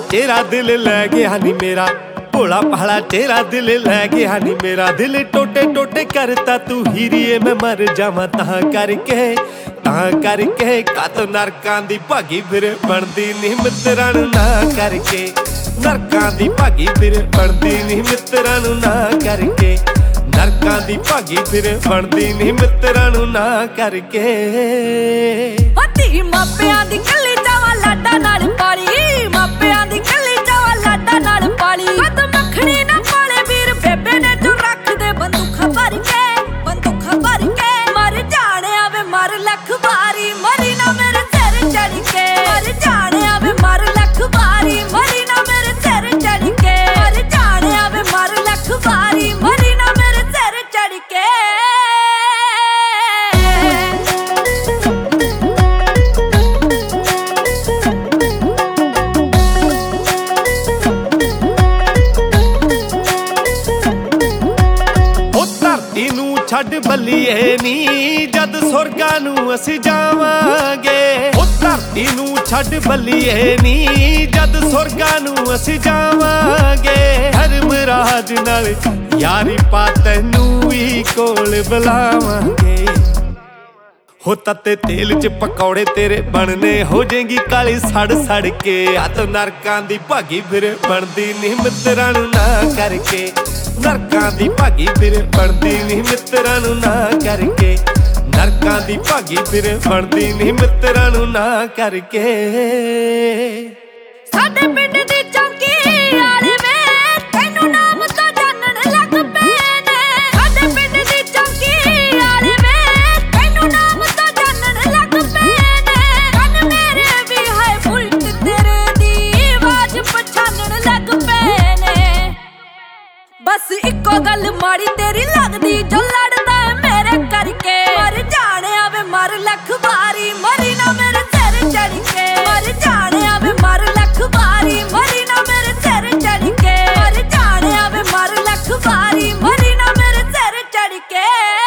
चेहरा दिल लै गया नी मेरा, भोला भाला चेहरा दिल लै गया नी मेरा। दिल टोटे टोटे करता तू हीरिए मैं मर जावां तां करके कातो नरकां दी भागी फिर बनदी नी मित्तरां नूं ना करके। नरकां दी भागी फिर बनदी नी मित्तरां नूं ना करके। नरकां दी भागी फिर बनदी नी मित्तरां नूं ना करके। धी मापियां दी कली जावां लाडा नाल पाली, मापियां दी कली जावां लाडा नाल पाली। कद मखनी ना पाले वीर बेबे ने जो रख दे बंदूक भर के, मर जाने आवे मर लख बारी, मरी ना मेरे सिर चढ़ के। मर जाने आवे मर लख बारी, मरी ना मेरे सिर चढ़ के। मर जाने आवे मर लख बारी, मरी ना मेरे सिर चढ़ के। छड्ड बल्लीए नी जद सुरगां नूं असीं जावांगे। ओ धरती नूं छड्ड बल्लीए नी जद सुरगां नूं असीं जावांगे। धर्मराज नाल यारी पा तैनूं भी कोल बुलावांगे। हो तत्ते तेल च पकौड़े तेरे बनने हो जाएगी काली सड़ सड़ के। आ तो नरकां दी भागी फिर बनदी नी मित्तरां नूं ना करके। नरकां दी भागी फिर बनदी नी मित्तरां नूं ना करके। नरकां दी भागी फिर बनदी नी मित्तरां नूं ना करके। साडे पिंड दी चौकी आले वे तैनूं नाम तो जानन लग पए ने। साडे पिंड दी चौकी आले वे तैनूं नाम तो जानन लग पए ने। कन मेरे भी है उल्ट तेरे दी आवाज पछानन लग पए ने। बस इको गल माड़ी तेरी लगदी जो लड़दा है मेरे करके। मर जाने आवे मर लख बारी, मरी ना मेरे सिर चढ़ के। मर जाने आवे मर लख बारी, मरी ना मेरे सिर चढ़ के। मर जाने आवे मर लख बारी, मरी ना मेरे सिर चढ़ के।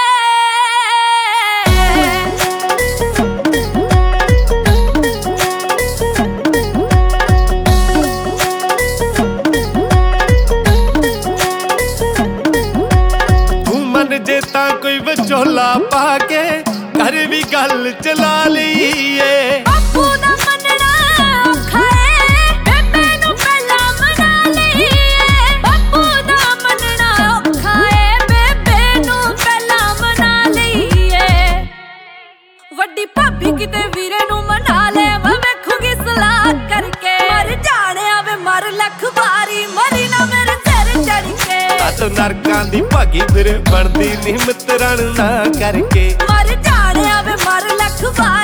जे तां कोई विचोला पाके घर भी गल चला लीए। बापू दा मनना औखा है बेबे नूं पहलां मना लईए। बापू दा मनना औखा है बेबे नूं पहलां मना लईए। वड्डी भाभी किते वीरे नूं मना ले मैं वेखूंगी सलाह करके। मर जाने आवे मर लख बारी, मरी ना मेरे सिर चढ़ के। तो नरकां दी भागी फिर बनदी नी मित्तरां नूं ना करके। मर जाने आवे मर लख बारी।